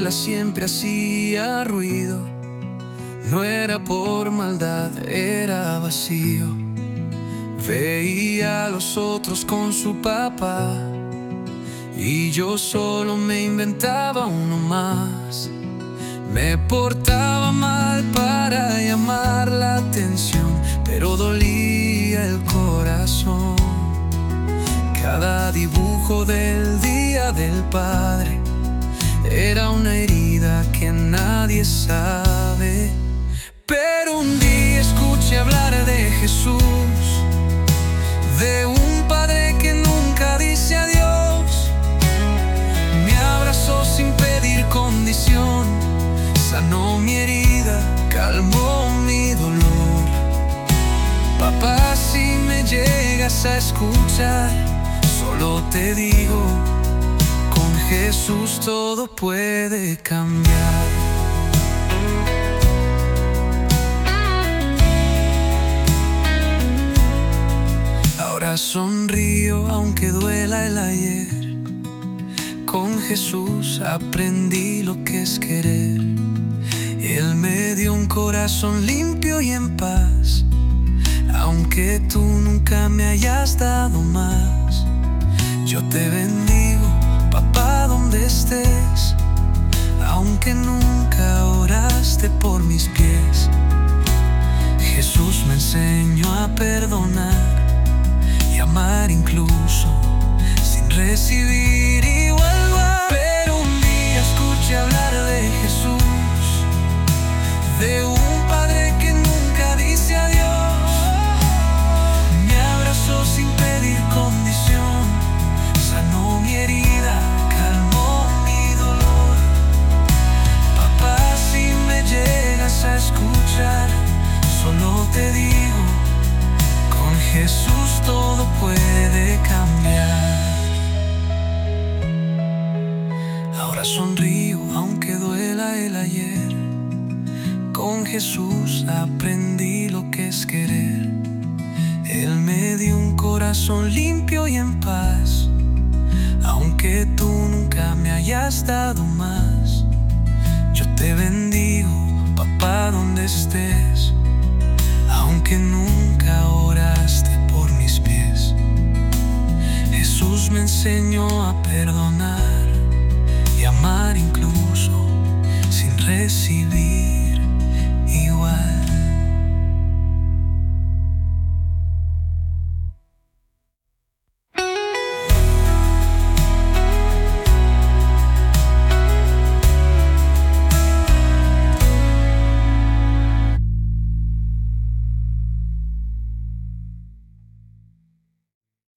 escuela siempre hacía ruido. No era por maldad, era vacío. Veía a los otros con su papá y yo solo me inventaba uno más. Me portaba mal para llamar la atención, pero dolía el corazón. Cada dibujo del Día del Padre era una herida que nadie sabe. Pero un día escuché hablar de Jesús, de un padre que nunca dice adiós. Me abrazó sin pedir condición, sanó mi herida, calmó mi dolor. Papá, si me llegas a escuchar, solo te digo, con Jesús todo puede cambiar. Ahora sonrío aunque duela el ayer. Con Jesús aprendí lo que es querer. Él me dio un corazón limpio y en paz, aunque tú nunca me hayas dado más. Yo te bendigo, papá, donde estés, aunque nunca oraste por mis pies. Jesús me enseñó a perdonar y amar incluso sin recibir igual. Pero un día escuché hablar de Jesús, de un padre que nunca dice adiós. Me abrazó sin pedir condición, sanó mi herida, calmó mi dolor. Papá, si me llegas a escuchar, solo te digo, con Jesús todo puede cambiar. Ahora sonrío aunque duela el ayer. Con Jesús aprendí lo que es querer. Él me dio un corazón limpio y en paz, aunque tú nunca me hayas dado más. Yo te bendigo, papá, donde estés, aunque nunca oraste por mis pies. Jesús me enseñó a perdonar